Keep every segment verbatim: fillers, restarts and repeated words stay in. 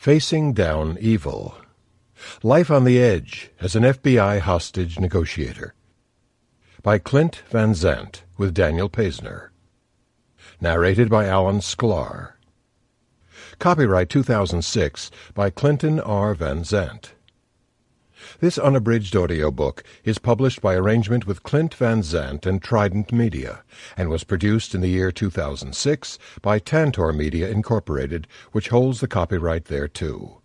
Facing Down Evil. Life on the Edge as an F B I Hostage Negotiator. By Clint Van Zandt with Daniel Paisner. Narrated by Alan Sklar. Copyright two thousand six by Clinton R. Van Zandt. This unabridged audiobook is published by arrangement with Clint Van Zandt and Trident Media, and was produced in the year two thousand six by Tantor Media, Incorporated, which holds the copyright thereto.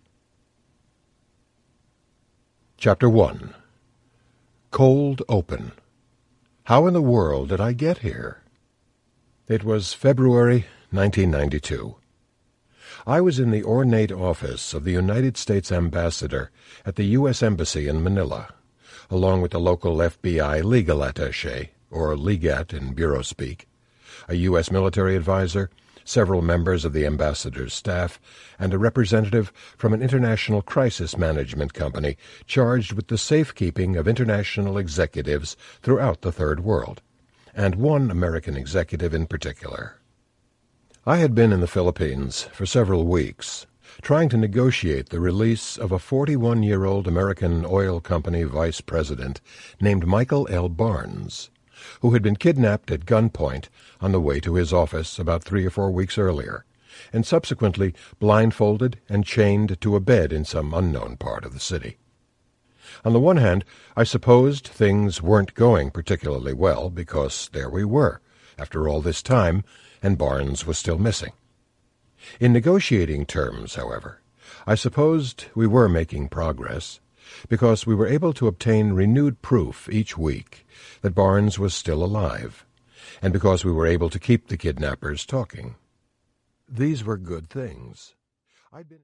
Chapter one. Cold Open. How in the world did I get here? It was February nineteen ninety-two. I was in the ornate office of the United States Ambassador at the U S Embassy in Manila, along with the local F B I legal attaché, or legat in bureau speak, a U S military advisor, several members of the ambassador's staff, and a representative from an international crisis management company charged with the safekeeping of international executives throughout the Third World, and one American executive in particular. I had been in the Philippines for several weeks, trying to negotiate the release of a forty-one-year-old American oil company vice president named Michael L. Barnes, who had been kidnapped at gunpoint on the way to his office about three or four weeks earlier, and subsequently blindfolded and chained to a bed in some unknown part of the city. On the one hand, I supposed things weren't going particularly well, because there we were, after all this time, and Barnes was still missing. In negotiating terms, however, I supposed we were making progress, because we were able to obtain renewed proof each week that Barnes was still alive, and because we were able to keep the kidnappers talking. These were good things. I'd been